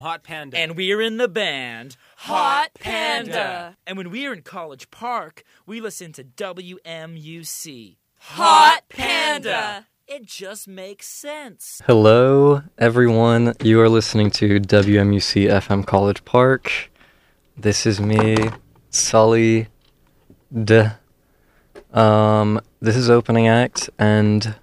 Hot Panda. And we're in the band Hot Panda. And when we're in College Park, we listen to WMUC. Hot Panda. It just makes sense. Hello, everyone. You are listening to WMUC FM College Park. This is me, Sully. This is opening act, and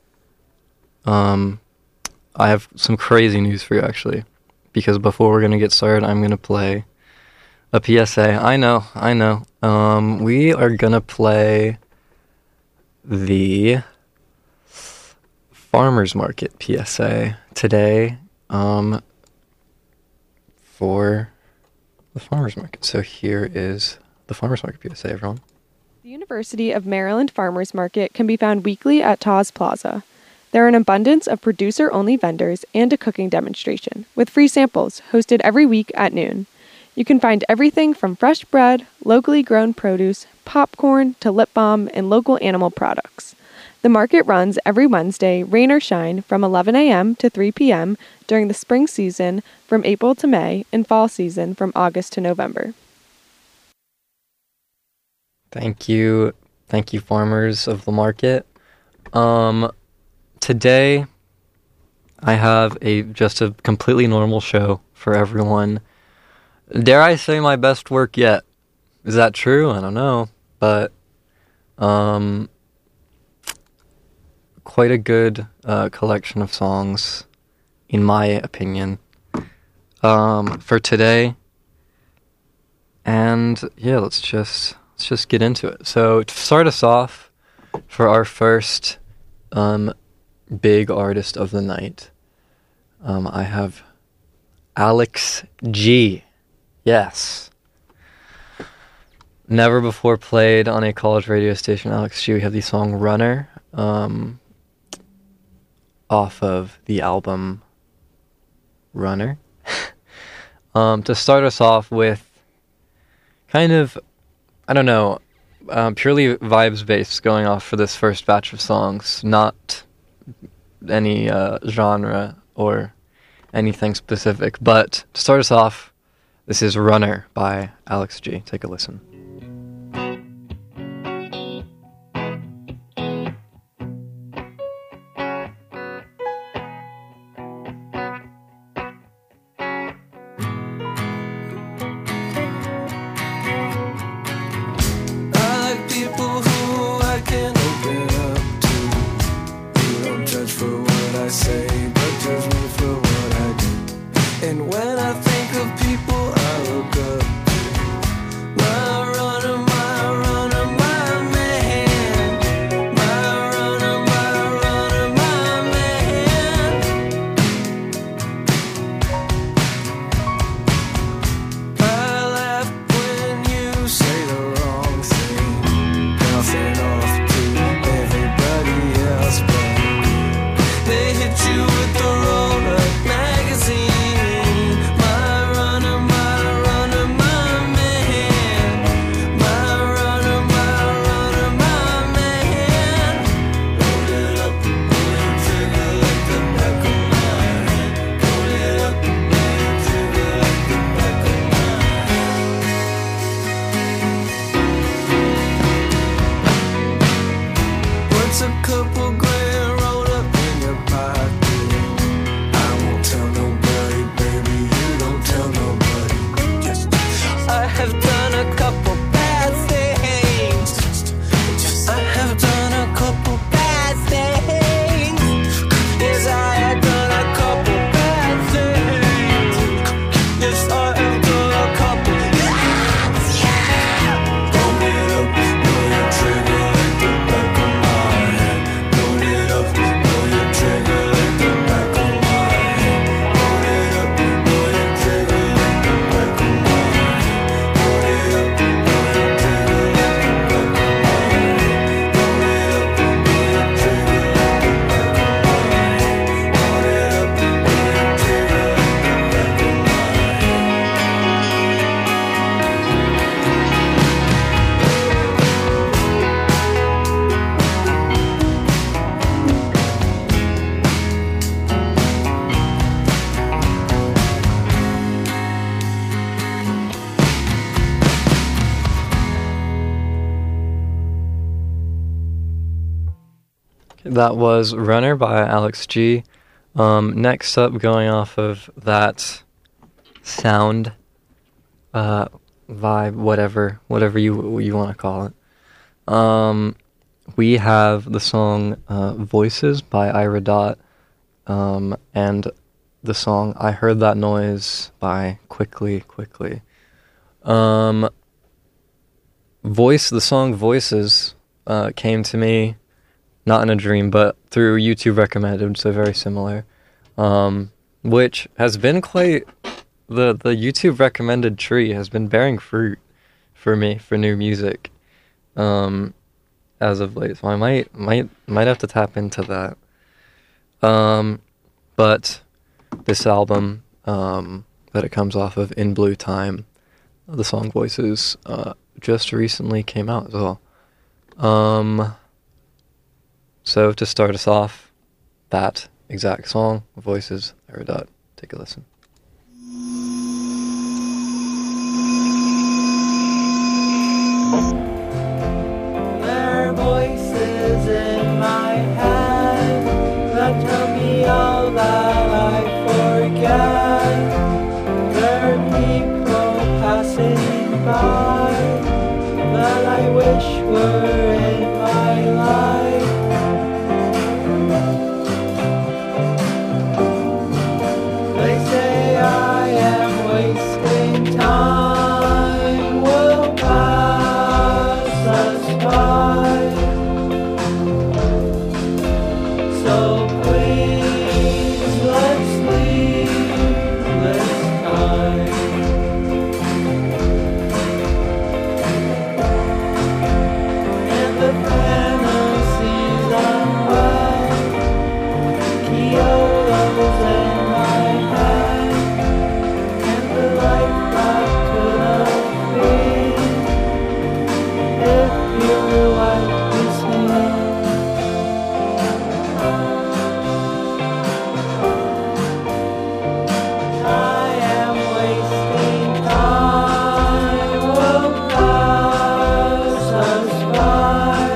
I have some crazy news for you, actually. Because before we're gonna get started, I'm gonna play a PSA. I know. We are gonna play the Farmers Market PSA today for the Farmers Market. So here is the Farmers Market PSA, everyone. The University of Maryland Farmers Market can be found weekly at Taz Plaza. There are an abundance of producer-only vendors and a cooking demonstration, with free samples hosted every week at noon. You can find everything from fresh bread, locally grown produce, popcorn, to lip balm, and local animal products. The market runs every Wednesday, rain or shine, from 11 a.m. to 3 p.m. during the spring season from April to May, and fall season from August to November. Thank you, farmers of the market. Today, I have just a completely normal show for everyone. Dare I say my best work yet? Is that true? I don't know, but quite a good collection of songs, in my opinion, for today. And yeah, let's just get into it. So to start us off, for our first big artist of the night, I have Alex G. Yes. Never before played on a college radio station. Alex G. We have the song Runner, off of the album Runner. To start us off with kind of, I don't know, purely vibes based going off for this first batch of songs, not any genre or anything specific. But to start us off, this is Runner by Alex G. Take a listen. That was Runner by Alex G. Next up, going off of that sound, vibe, whatever you want to call it. We have the song Voices by Ira Dot, and the song I Heard That Noise by Quickly. The song Voices came to me not in a dream, but through YouTube recommended, so very similar. Which has been quite the YouTube recommended tree has been bearing fruit for me for new music as of late. So I might have to tap into that. But this album that it comes off of, In Blue Time, the song Voices, just recently came out as well. So to start us off, that exact song, Voices, Ira Dot. Take a listen. There are voices in my head that tell me all that I forget. There are people passing by that I wish were in my life. They say I am wasting time, will pass us by. So please, let's leave this time. And the fantasies unwell, Kyoto's in my head, and the life that could have been if you were like this hand. I am wasting time, will pass us by.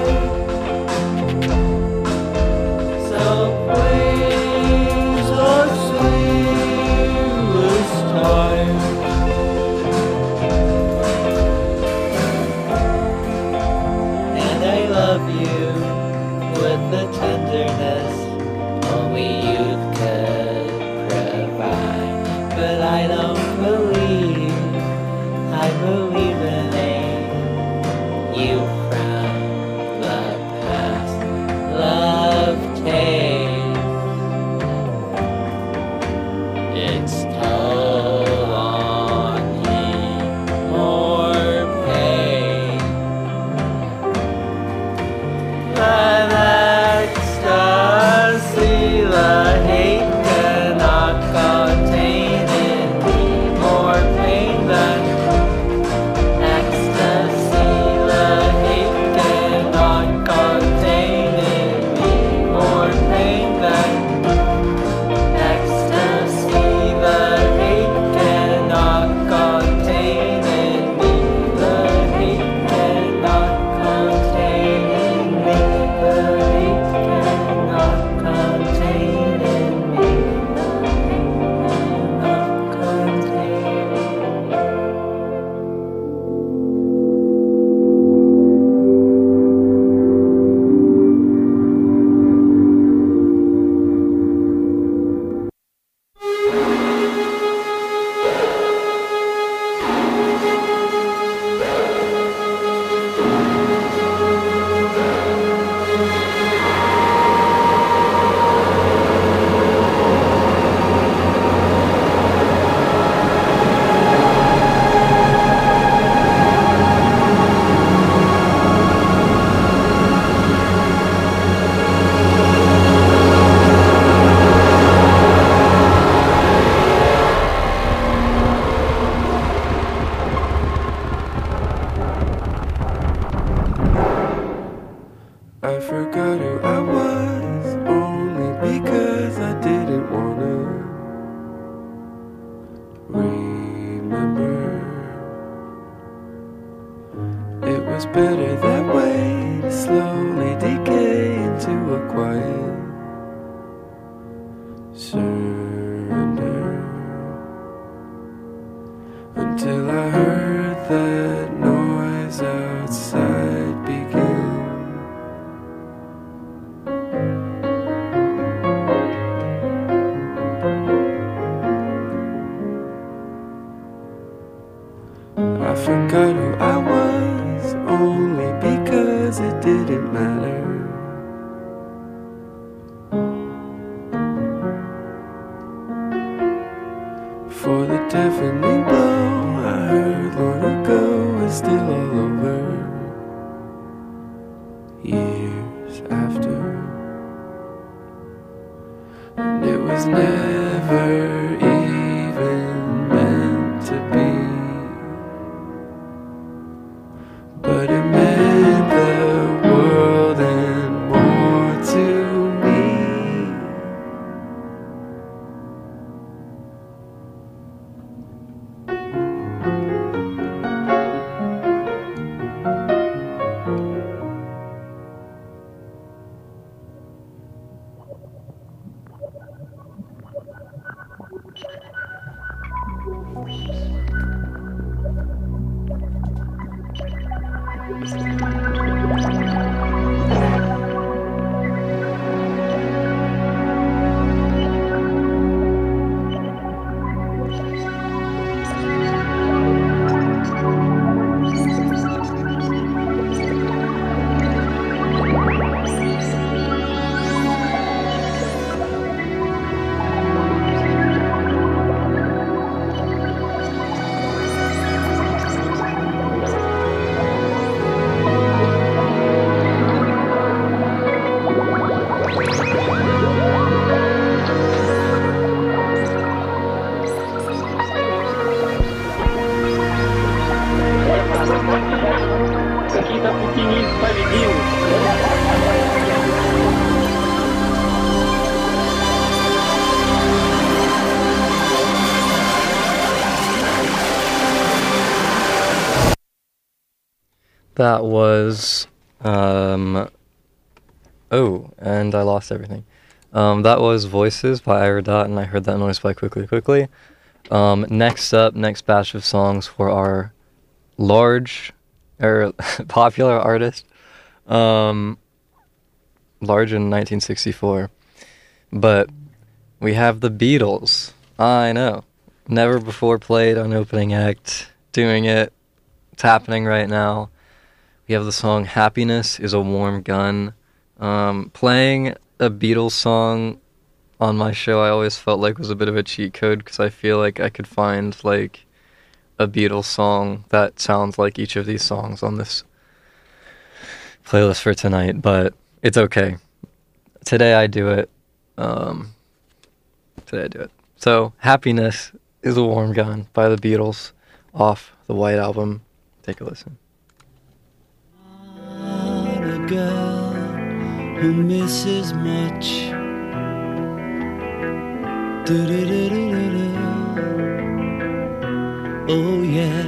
So please, let's leave this time. And I love you with the tenderness only youth could provide. But I don't believe, I believe in you from the past. Love takes its toll on me, more pain. But ecstasy, the hate cannot contain in me, more pain than ecstasy. The hate cannot contain in me, more pain than ecstasy. The hate cannot contain in me. The hate cannot contain in me. The hate cannot contain in me. The hate cannot I forgot who I was, only because I didn't wanna remember. It was better that way, to slowly decay into a quiet surrender until I heard that noise outside begin. I forgot who I was, only because it didn't matter. For the deafening blow I heard long ago is still all over, years after. And it was never even meant to be, but it meant the world and more to me. That was, oh, and I lost everything. That was Voices by Ira Dot, and I heard that noise by Quickly. Next up, next batch of songs for our popular artist, large in 1964. But we have the Beatles. I know. Never before played on opening act, doing it. It's happening right now. We have the song Happiness is a Warm Gun. Playing a Beatles song on my show I always felt like was a bit of a cheat code, because I feel like I could find like a Beatles song that sounds like each of these songs on this playlist for tonight, but it's okay. Today I do it. So Happiness is a Warm Gun by the Beatles off the White Album. Take a listen. A girl who misses much. Do-do-do-do-do-do. Oh yeah.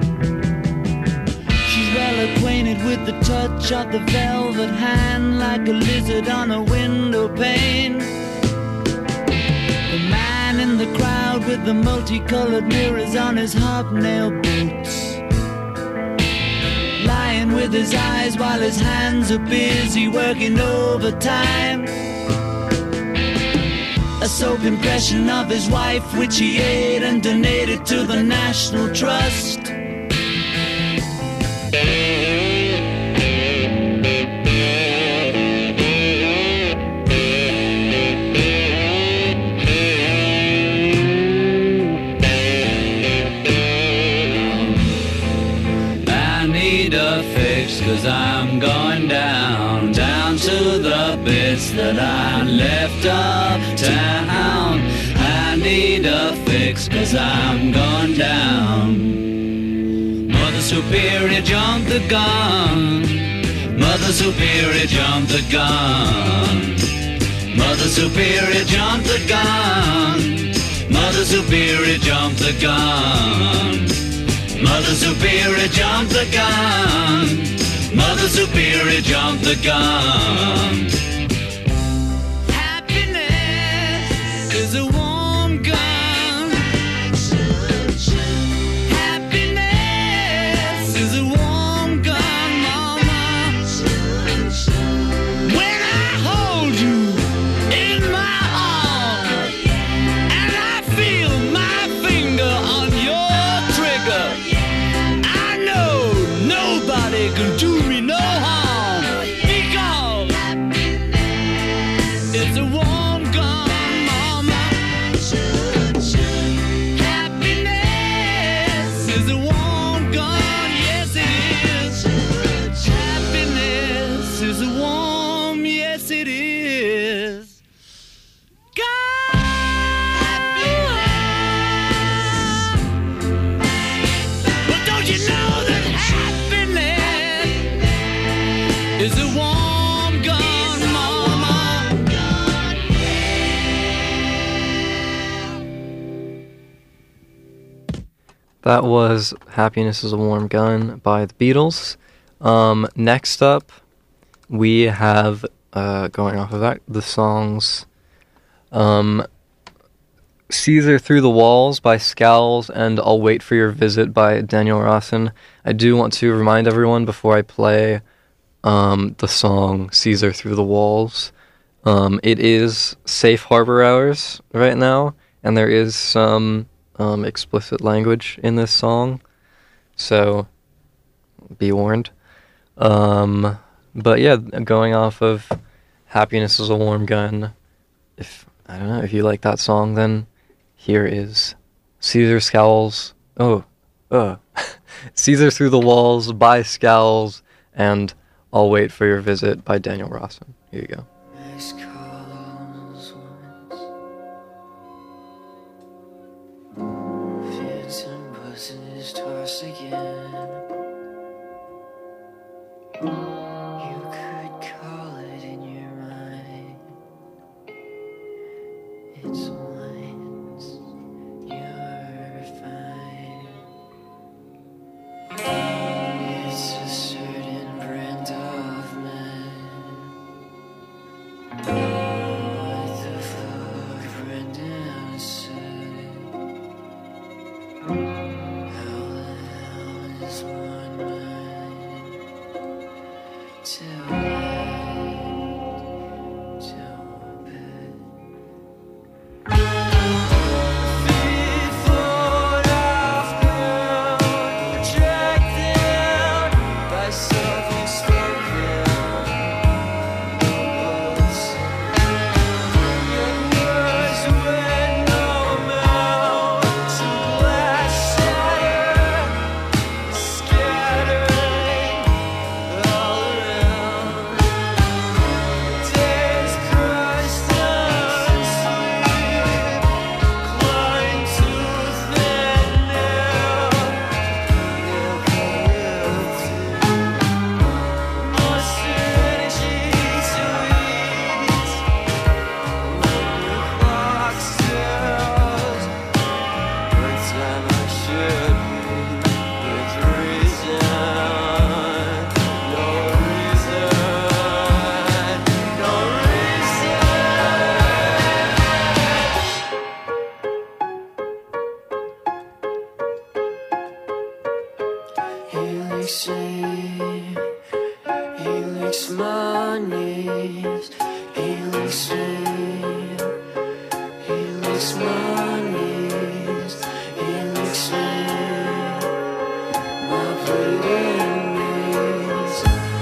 She's well acquainted with the touch of the velvet hand, like a lizard on a window pane. The man in the crowd with the multicolored mirrors on his hobnail boots, lying with his eyes while his hands are busy working overtime. A soap impression of his wife, which he ate and donated to the National Trust. Cause I'm going down to the bits that I left uptown. I need a fix cause I'm going down. Mother Superior jumped the gun. Mother Superior jumped the gun. Mother Superior jumped the gun. Mother Superior jumped the gun. Mother Superior jumped the gun. Mother Superior jumped the gun. Happiness is a warm gun, mama. That was Happiness is a Warm Gun by the Beatles. Next up, we have, going off of that, the songs Caesar Through the Walls by Scowls and I'll Wait for Your Visit by Daniel Rawson. I do want to remind everyone before I play the song Caesar Through the Walls, it is Safe Harbor Hours right now, and there is some explicit language in this song, so be warned. But yeah, going off of Happiness is a Warm Gun, if you like that song, then here is Caesar Through the Walls by Scowls and I'll Wait for Your Visit by Daniel Rawson. Here you go. Missed calls once, fits and buzzes twice again. You could call it in your mind. It's once you're fine. It's a certain brand of man. What the fuck, Brendan said. How loud is one mind? Till bed, till bed. Feet float off ground, dragged down by something spoken. Your words went no amount to glass shatter, scattering all around. Days crushed unsleep, clawing tooth and nail. They'll come to muster energy to eat. When the clock tells what time I should be, with reason, no reason, no reason. He licks me, he licks my knees, he licks me, he licks my knees, he licks me, my bleeding knees,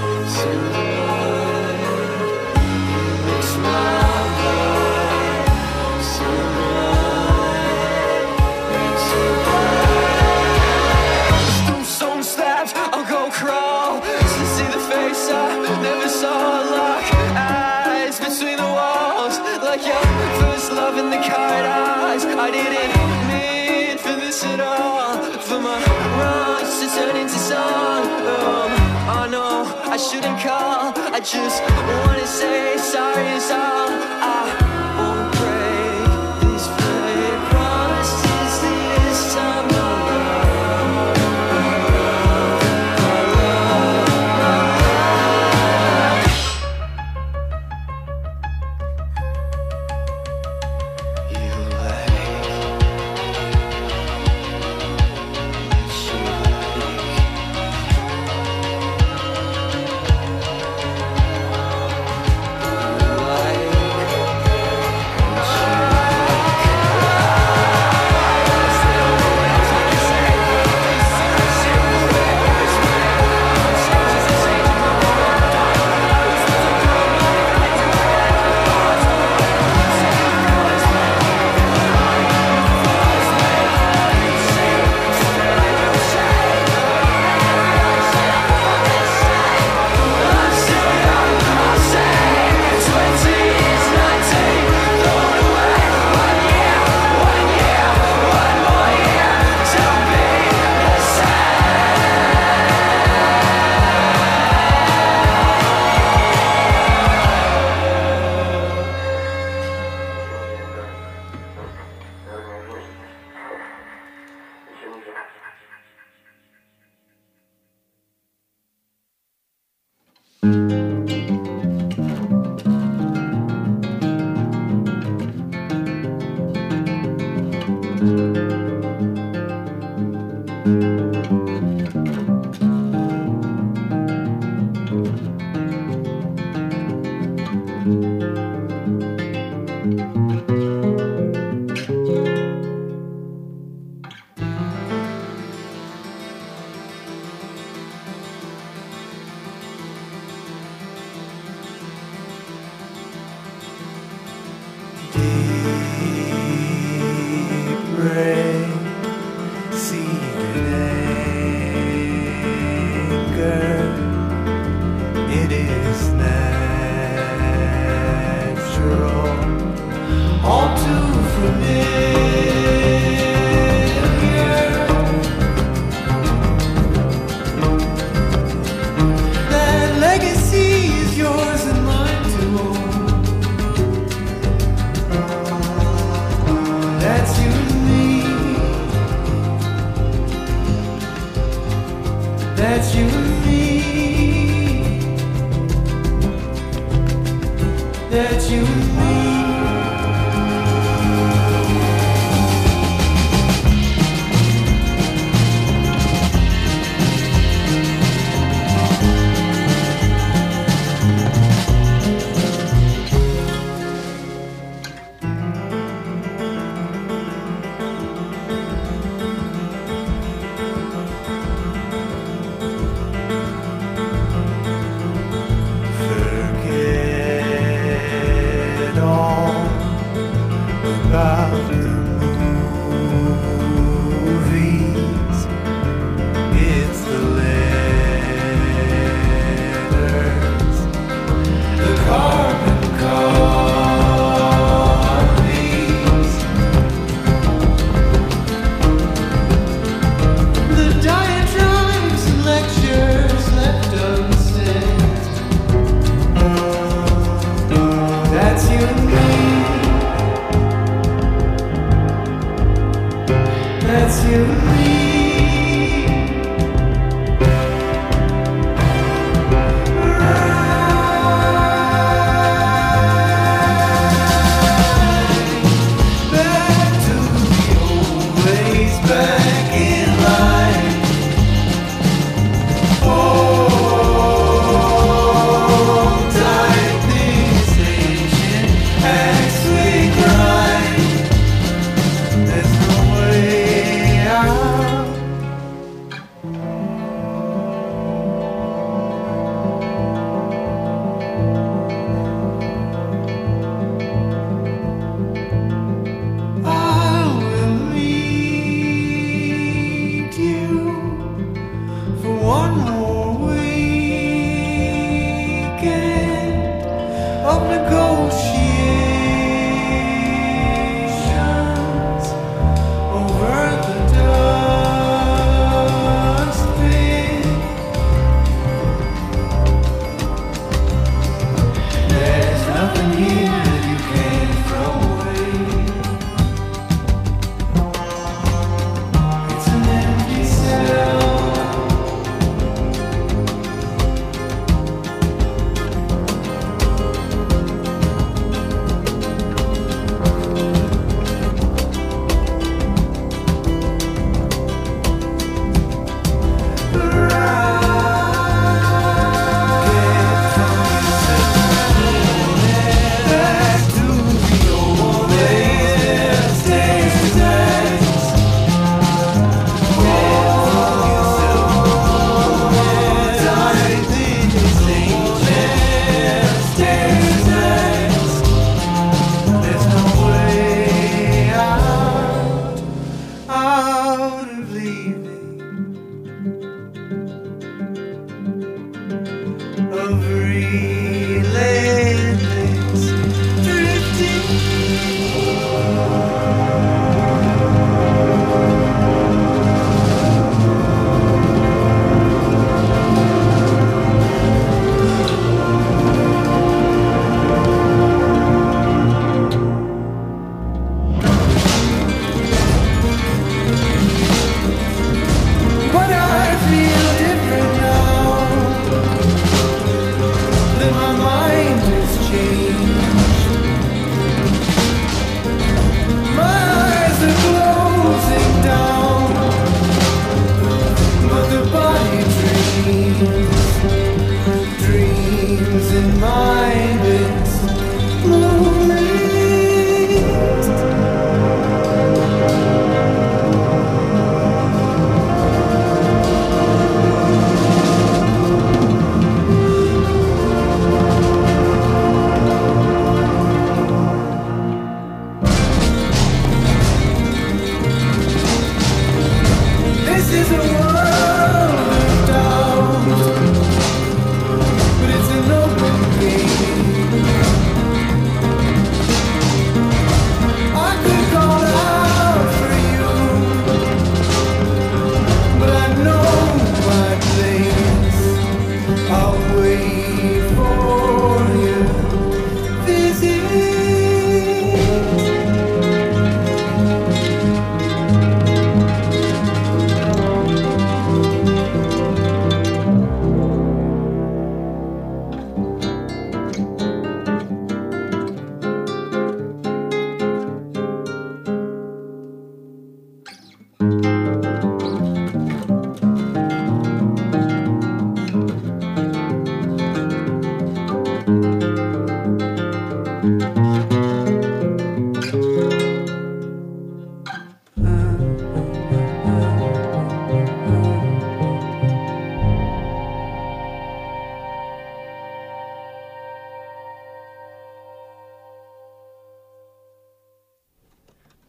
tonight. He licks my blood, tonight, tonight. Through stone slabs, I'll go crawl to see the face I never saw. Lock eyes between the walls, like your first love in the card eyes. I didn't mean for this at all, for my wrongs to turn into song. I know I shouldn't call, I just wanna say sorry is all. I won't break these fake promises this time around. You like what you like. Forget all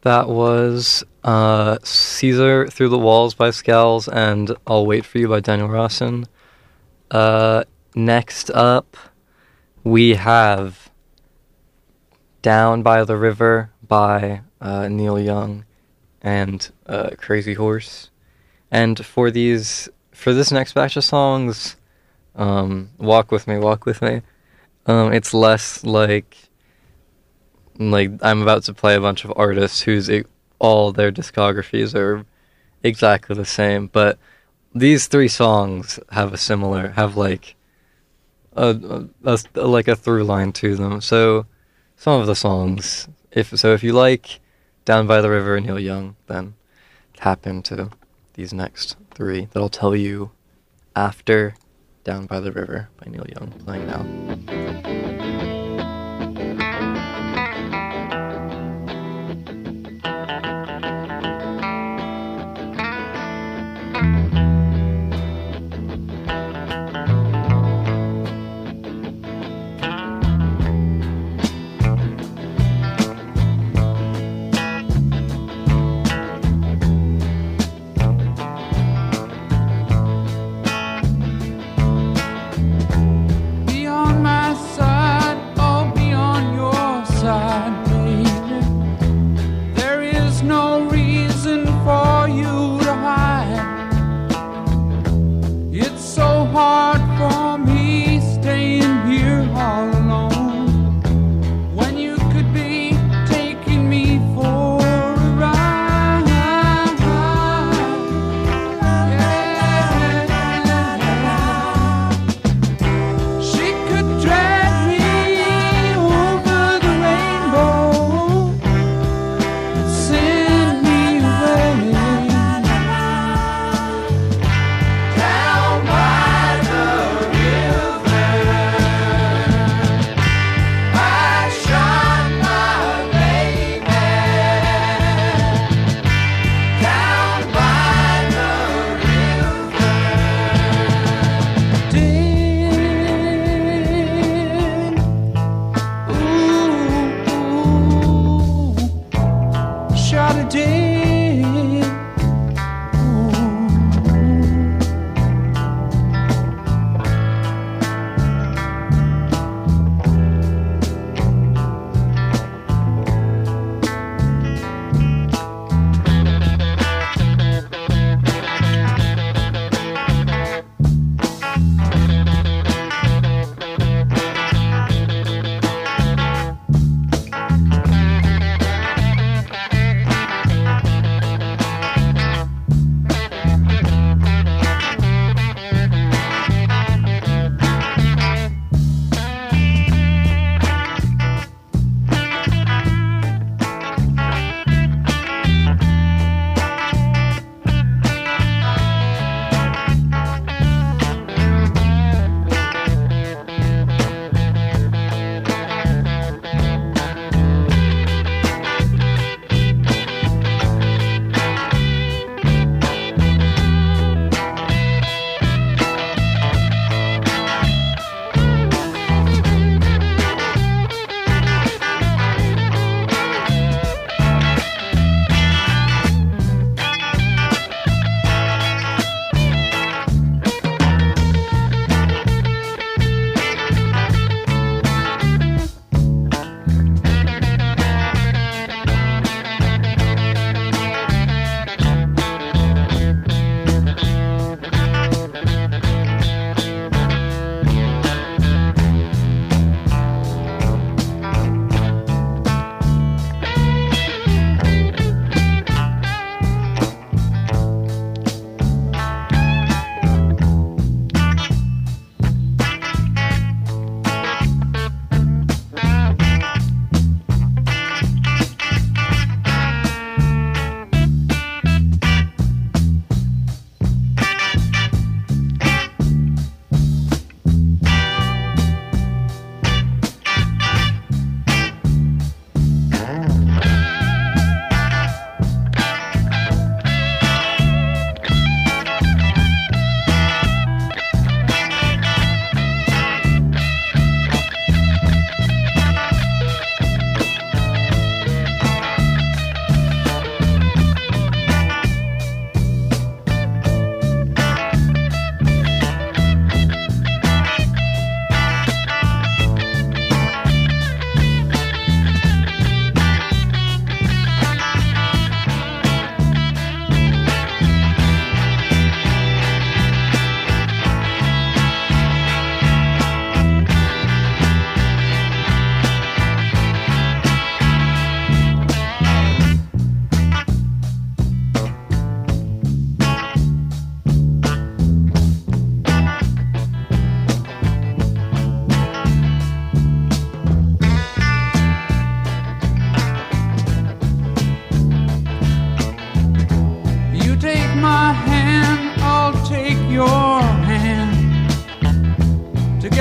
That was Caesar Through the Walls by Scowls and I'll Wait for You by Daniel Rawson. Next up, we have Down by the River by Neil Young and Crazy Horse. And for this next batch of songs, Walk With Me, Walk With Me, it's less like I'm about to play a bunch of artists whose all their discographies are exactly the same, but these three songs have a through line to them. So some of the songs, if you like Down by the River and Neil Young, then tap into these next three that I'll tell you after Down by the River by Neil Young playing now. Be on my side.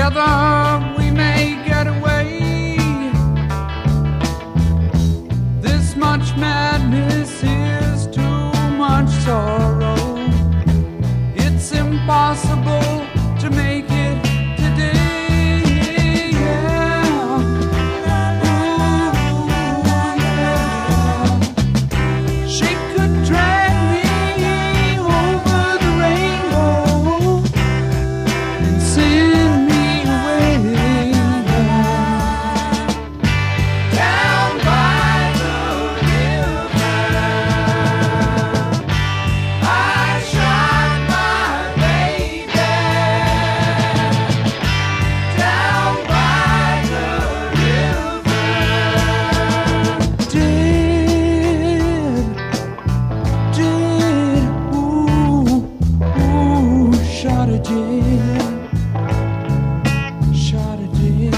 Together we may get away. This much madness is too much sorrow. It's impossible to make it today. Yeah. Ooh, yeah. She could drag me over the rainbow and send me away. Down by the river, I shot my baby. Down by the river, ooh, shot a dead, shot a dead.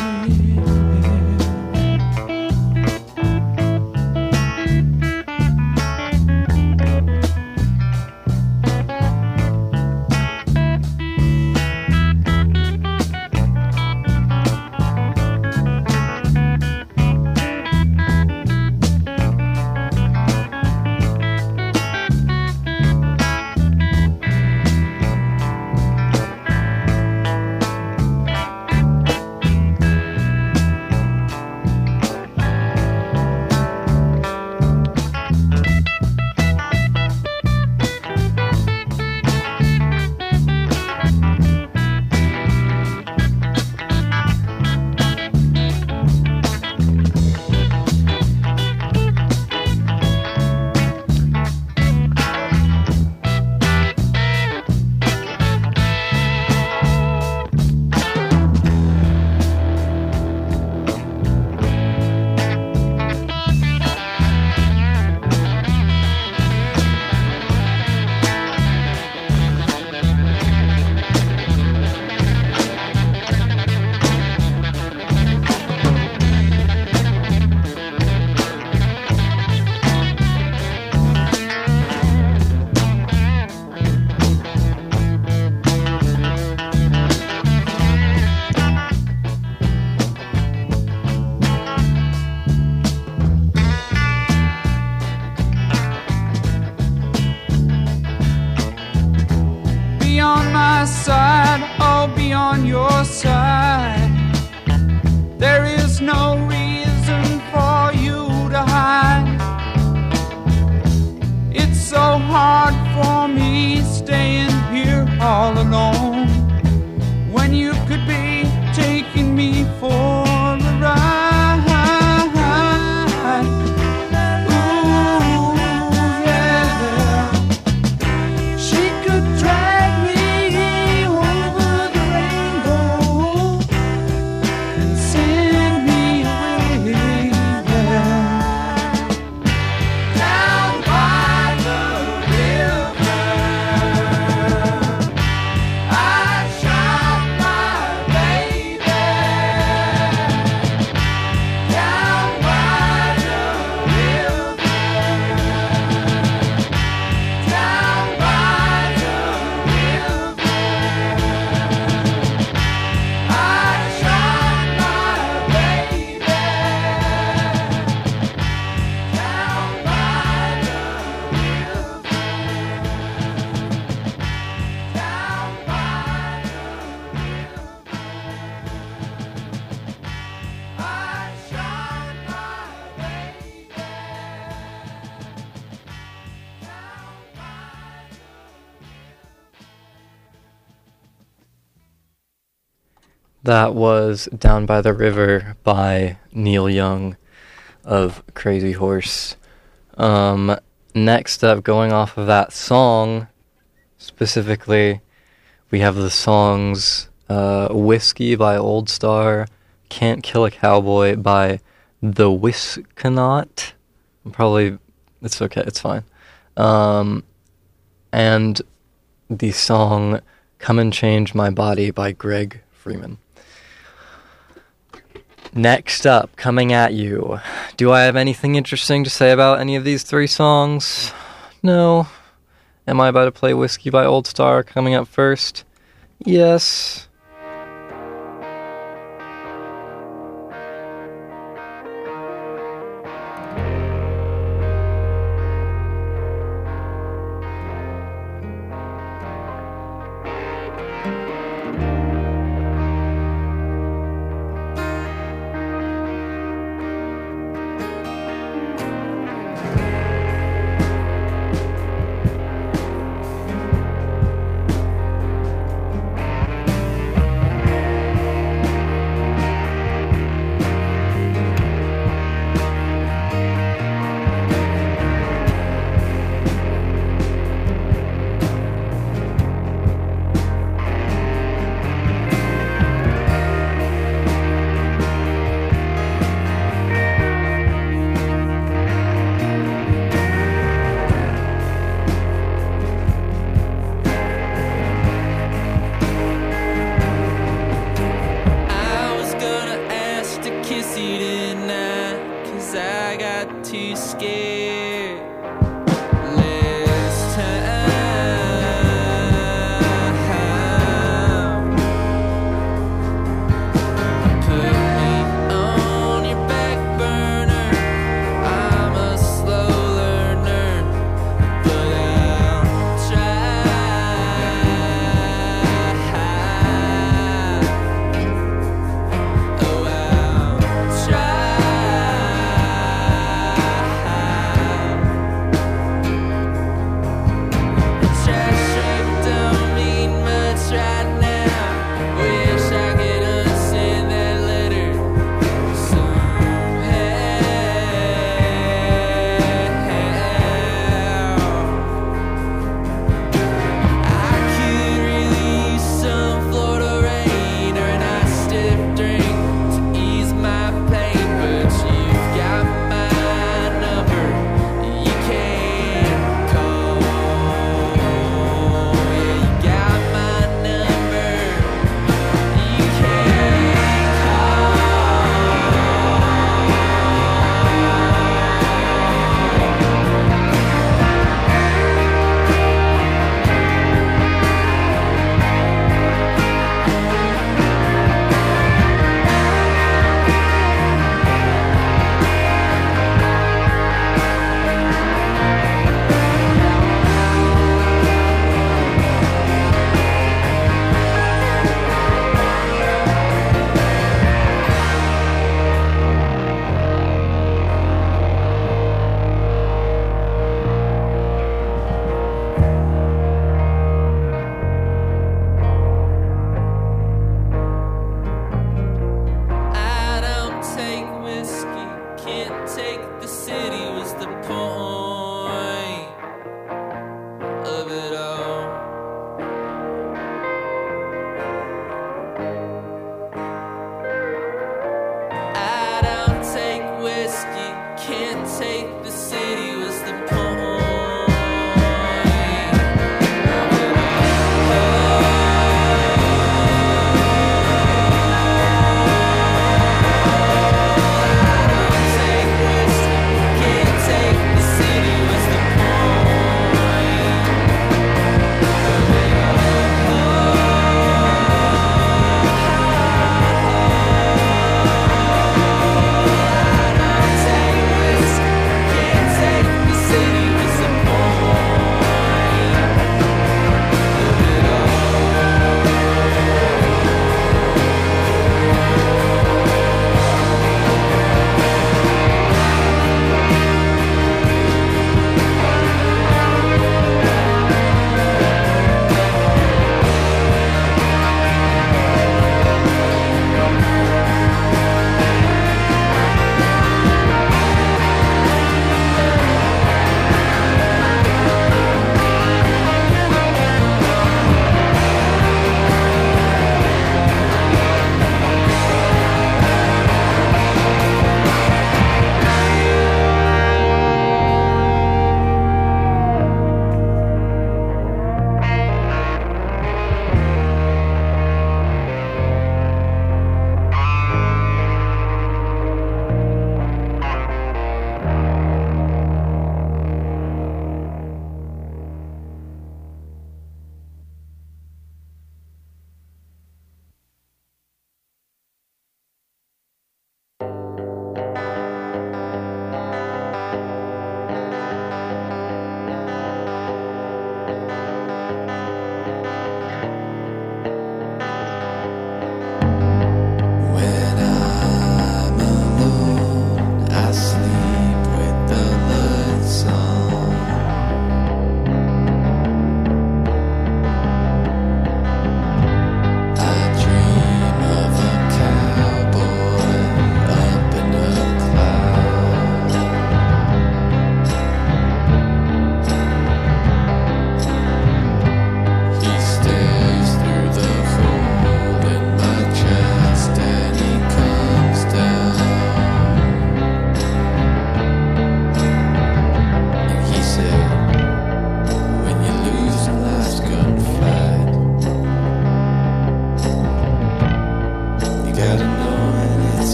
Be on my side, I'll be on your side. There is no reason for you to hide. It's so hard for me staying here all alone when you could be taking me for a ride. Ooh, yeah. She could drag me over the rainbow and send me away. Yeah. Down by the river, I shot my baby. Down by the river, down by the river, I shot my baby. Down by the river, down by the river, I shot my baby. That was Down by the River by Neil Young of Crazy Horse. Next up, going off of that song, specifically, we have the songs Whiskey by Old Star, Can't Kill a Cowboy by The Whiskanaut. It's okay, it's fine. And the song Come and Change My Body by Greg Freeman. Next up, coming at you. Do I have anything interesting to say about any of these three songs? No. Am I about to play Whiskey by Old Star coming up first? Yes.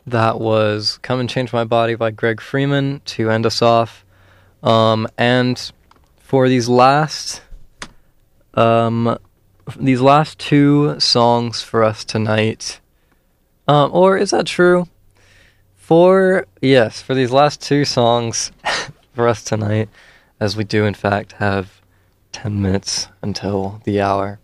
that was Come and Change My Body by Greg Freeman to end us off. And for these last two songs for us tonight, or is that true? For these last two songs for us tonight, as we do in fact have 10 minutes until the hour,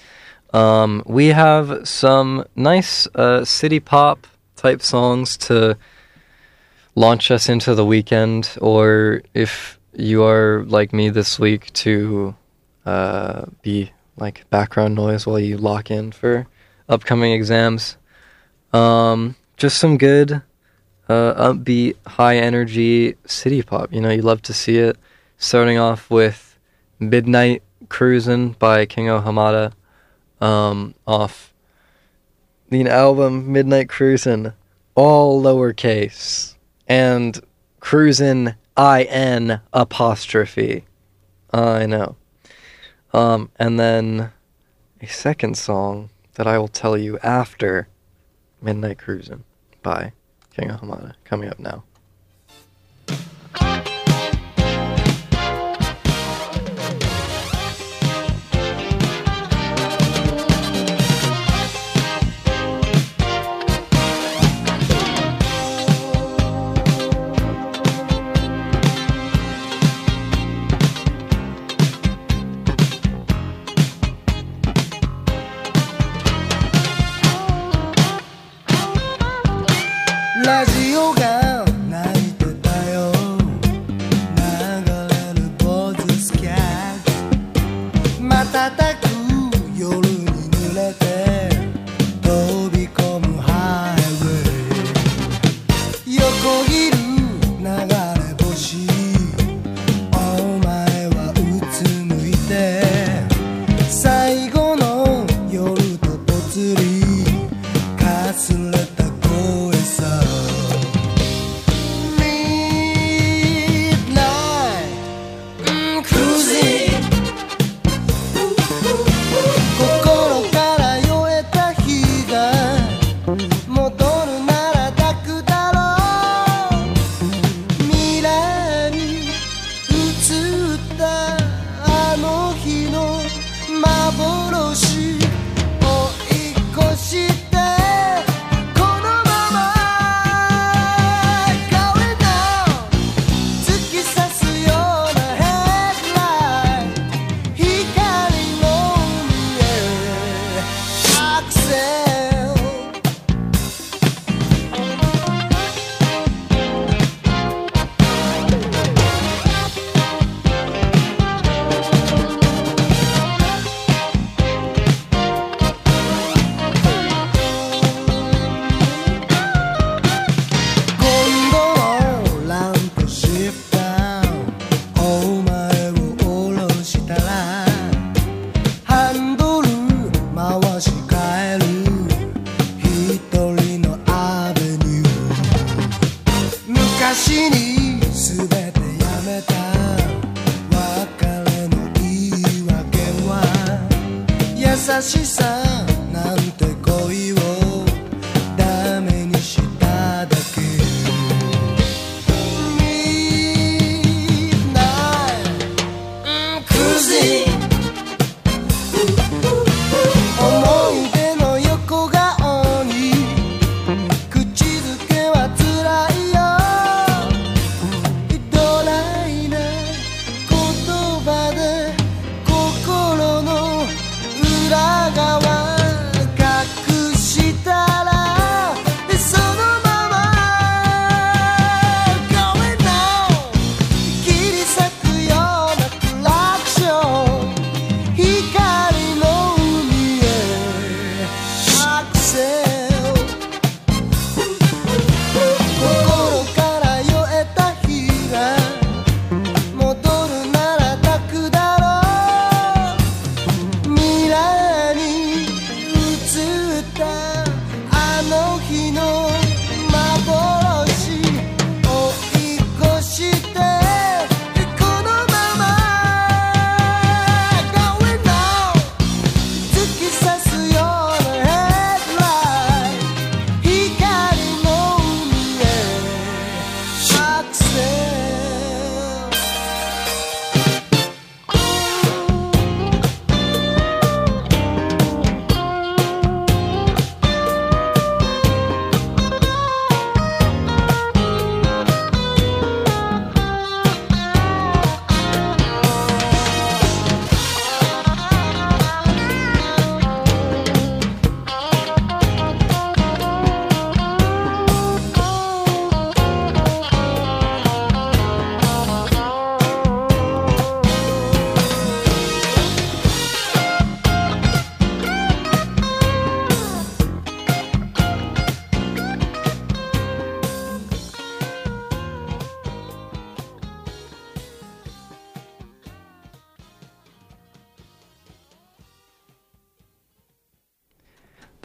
we have some nice city pop type songs to launch us into the weekend, or if you are like me this week, to be like background noise while you lock in for upcoming exams. Just some good upbeat, high energy city pop. You love to see it. Starting off with Midnight Cruisin' by Kengo Hamada, off the album Midnight Cruisin', all lowercase, and Cruisin' IN apostrophe. I know. And then a second song that I will tell you after Midnight Cruisin' by Kengo Hamada, coming up now. 裏側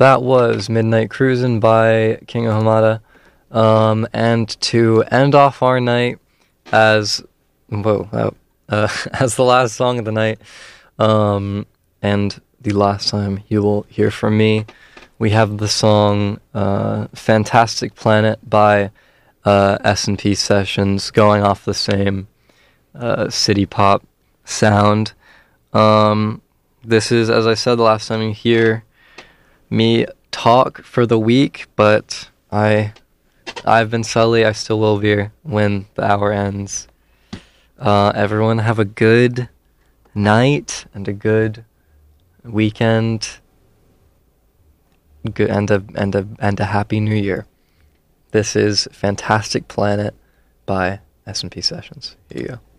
That was Midnight Cruisin' by King of Hamada. And to end off our night as as the last song of the night, and the last time you will hear from me, we have the song Fantastic Planet by S&P Sessions, going off the same city pop sound. This is, as I said the last time you hear me talk for the week, but I've been Sully, I still will be when the hour ends. Everyone have a good night and a good weekend, good and a happy new year. This is Fantastic Planet by S&P Sessions. Here you go.